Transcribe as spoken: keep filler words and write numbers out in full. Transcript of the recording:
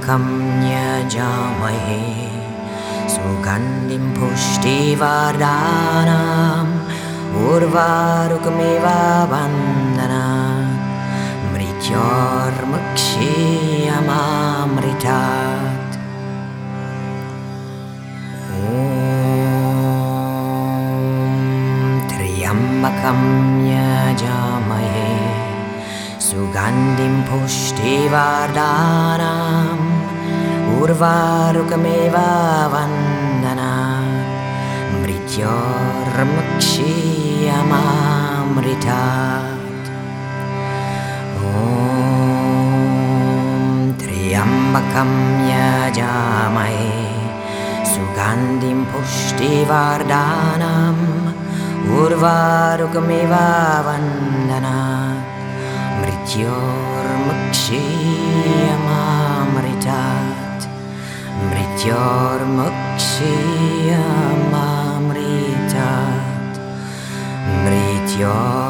यजामहे सुगन्धिं पुष्टिवर्धनम् उर्वारुकमिव बन्धनात् मृत्योर्मुक्षीयमामृतात्। ॐ त्र्यम्बकं यजामहे सुगन्धिं पुष्टिवर्धनम् उर्वारुकमिव बन्धनात् मृत्योर्मुक्षीयमामृतात्। ॐ त्र्यम्बकं यजामहे सुगन्धिं पुष्टिवर्धनम् उर्वारुकमिव बन्धनात् मृत्योर्मुक्षीयमामृतात् मृत्योर्मुक्षीयमामृतात् मृत्योर्